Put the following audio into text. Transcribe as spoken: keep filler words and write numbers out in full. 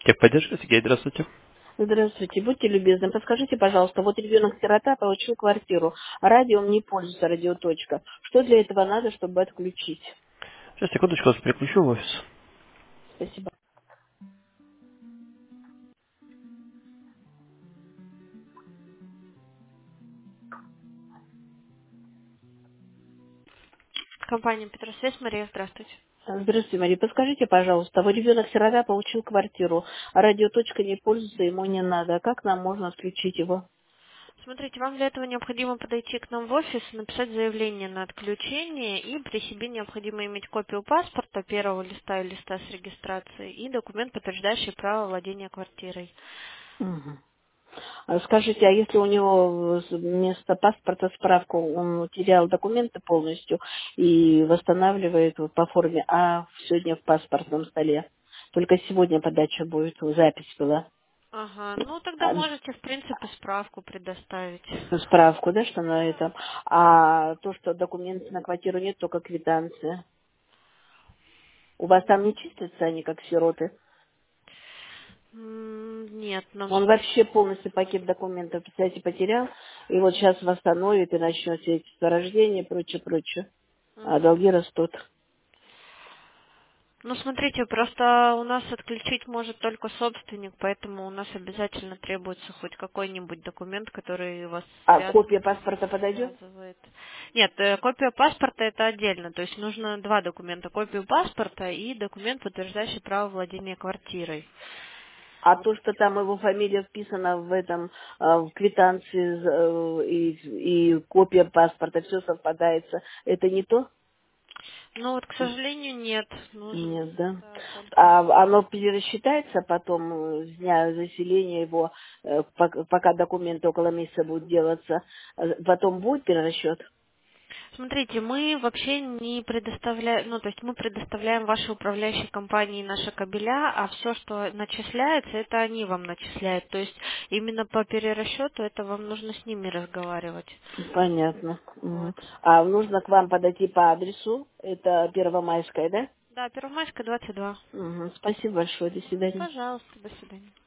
Техподдержка, Сергей, здравствуйте. Здравствуйте, будьте любезны, подскажите, пожалуйста, вот ребенок-сирота получил квартиру, а радио не пользуется, радиоточка. Что для этого надо, чтобы отключить? Сейчас, секундочку, вас переключу в офис. Спасибо. Компания Петросвязь, Мария, здравствуйте. Здравствуйте, Мария, подскажите, пожалуйста, вот ребенок-сирота получил квартиру, а радиоточка не пользуется, ему не надо. Как нам можно отключить его? Смотрите, вам для этого необходимо подойти к нам в офис, написать заявление на отключение, и при себе необходимо иметь копию паспорта, первого листа и листа с регистрацией, и документ, подтверждающий право владения квартирой. Мгм. А скажите, а если у него вместо паспорта справку, он утерял документы полностью и восстанавливает вот по форме, а сегодня в паспортном столе? Только сегодня подача будет, запись была. Ага, ну тогда А, можете, в принципе, справку предоставить. справку, да, что на этом. А то, что документов на квартиру нет, только квитанция. У вас там не числятся они, как сироты? М, Нет, нам... Он вообще полностью пакет документов, представляете, потерял. И вот сейчас восстановит и начнет свидетельство о рождении и прочее, прочее. А Мгм. долги растут. Ну, смотрите, просто у нас отключить может только собственник, поэтому у нас обязательно требуется хоть какой-нибудь документ, который вас А копия связывает. паспорта подойдет? связывает. Нет, э, копия паспорта это отдельно, то есть нужно два документа. Копию паспорта и документ, подтверждающий право владения квартирой. А то, что там его фамилия вписана в этом, а, в квитанции э, и, и копия паспорта, все совпадается, это не то? Ну вот, к сожалению, нет. Нужен, Нет, да. да, только... А оно пересчитается потом э, с дня заселения его, э, пок- пока документы около месяца будут делаться, э, потом будет перерасчет? Смотрите, мы вообще не предоставляем, ну, то есть мы предоставляем вашей управляющей компании наши кабеля, а все, что начисляется, это они вам начисляют. То есть именно по перерасчету это вам нужно с ними разговаривать. Понятно. Мгм. Вот. А нужно к вам подойти по адресу, это Первомайская, да? Да, Первомайская, двадцать два. Мгм. Спасибо большое, до свидания. Пожалуйста, до свидания.